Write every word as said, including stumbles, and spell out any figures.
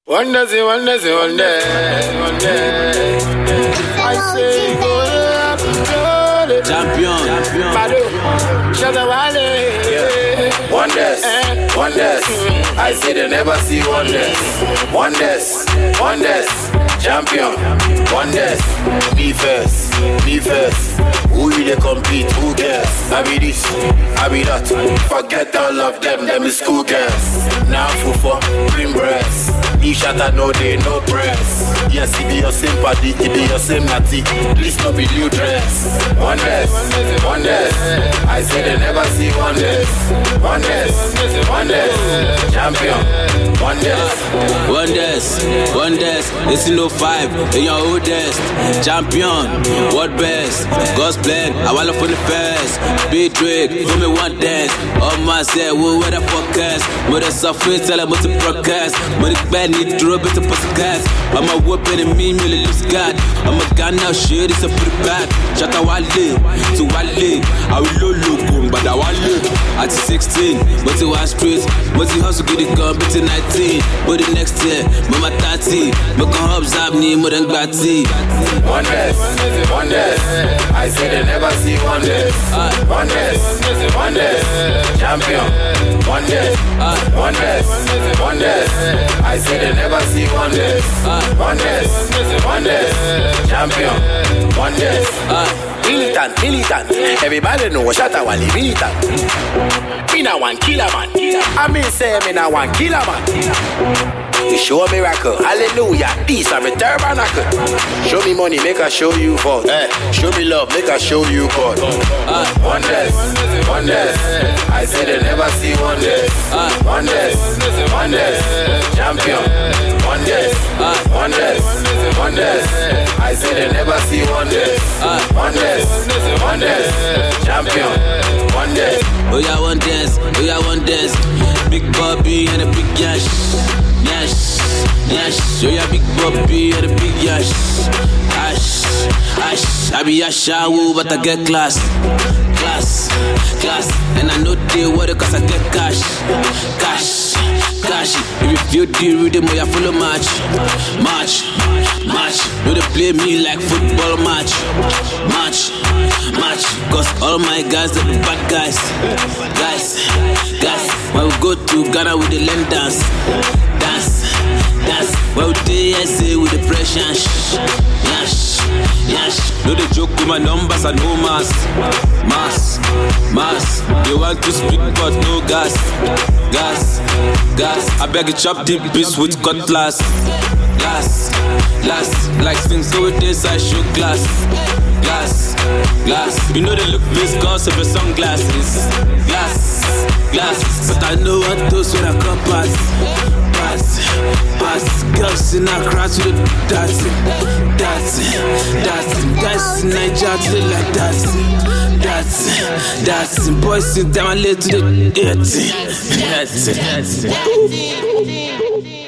One day, one day, one day, one day. I say, go up, go up. Champion, champion. Mado, Shadawale. Wonders, wonders. I say they never see wonders. Wonders, wonders. Champion, wonders. Me first, me first. Who you they compete? Who cares? I be this, I be that. Forget all of them, them is school girls. Now fufu, green breast. Each shatter no day, no press. Yes, it be your same party, it be your same natty. Please not be new dress. Wonders, wonders. I say they never see wonders. Wonders, wonders. Champion, wonders. Wonders, wonders. It's in oh five, in your oldest. Champion, what best? God's plan, I want to for the first. Big Drake, for me one dance. All my say, who wear the focus? With a software, tell them what to broadcast. With the bad need to rub it to put the gas. I'm a whooping and me, me lose God. I'm a gun now, shit, it's a pretty bad. Shut up, Wale, to Wale. I will look, but I want look. At sixteen, but it was street. But it hustle, get it gun, but it nineteen. But the next year, mama thirty. But can hubs up, need more than Gatti. Wonders, wonders. I say they never see wonders. Wonders, wonders. Champion, wonders, wonders, wonders. I say they never see wonders. Wonders, wonders. Champion, wonders. Militant, militant. Everybody know Shadawale militant. Me na one killer man. I mean say me na one killer man. You show a miracle, hallelujah, peace and return miracle. Show me money, make I show you God. Eh, show me love, make I show you God. Uh, wonders, wonders. I say they never see wonders. Uh, wonders, wonders. Champion, wonders, uh, wonders, wonders. I say they never see wonders. Uh, wonders, wonders. Champion, wonders. Oh yeah, wonders, oh yeah, wonders. Big Bobby and a big yash. Yash, yash, oh yeah, big Bobby and a big yash. Ash, ash, I be yash, but I get class. Class, class, and I know they worry cause I get cash. Cash, cash, if you feel the rhythm, you follow match. Match, match, no they play me like football match. Match, match, cause all my guys they be bad guys. Guys, guys, when we go to Ghana with the land dance. Dance, dance, when we do S A with the pressure. Yash, yash, no they joke with my numbers and no mass. Mass, mass, they want to speak but no gas. Gas, gas, I beg you chop deep beats with cutlass. Glass, glass, like things so it is I show glass. Glass, glass, you know they look viscous of your sunglasses. Glass, glass, but I know what those when I come past. Pass, pass, girls in our crowds with the dancing. Dancing, dancing, guys in Nigeria they like dancing. Dancing, dancing, boys in town late to the dancing. Dancing, dancing.